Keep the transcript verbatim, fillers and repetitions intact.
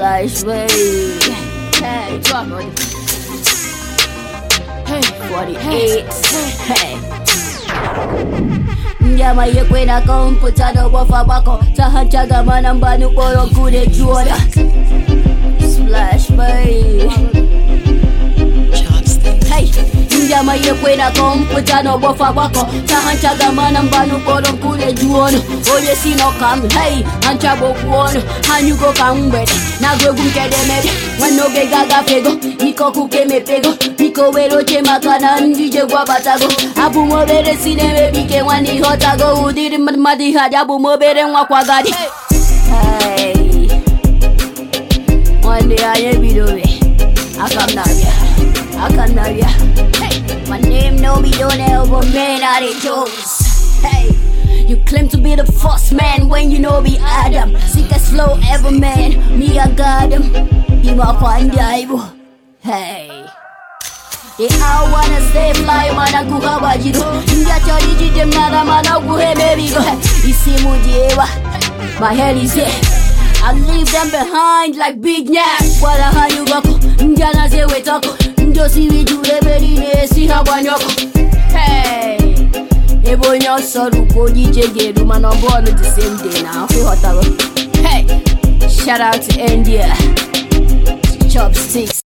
Splash baby. Hey, drop on it. Hey, forty-eight. Hey. Nyama yekwena komputano wafa wako tahachaga manambanu boro kure juoda. Splash baby. Hey, nyama yekwena komputano wafa wako tahachaga manambanu boro kure juoda. Oye sino kam hey anchabo kuono hanyugo kambet na gwegum kedemede wanoge gaga fego niko kukeme pego niko wero chema kana ndije gwabatago abu mobere sineme bike wani hotago udiri madi haja abu mobere wakwagadi hey one day I bidowe akamnavya akamnavya hey my name no be don't ever man out of Jones. Hey, you claim to be the first man when you know be Adam. Sickest flow ever man, me I got him. Be my fun dive. Hey, they all wanna stay fly, man. I go kawajido. Inga chori jidem nara man. I go hey baby go. Isi mudiwa, my hell is here. I leave them behind like big nap. Wala hanyu bako, njana se wetako. Njosi wiju rebeli ne si hawanyoko. Hey. Ebo nyoso ruko D J Geru man on board the same day now. Hey, shout out to India, Chopsticks.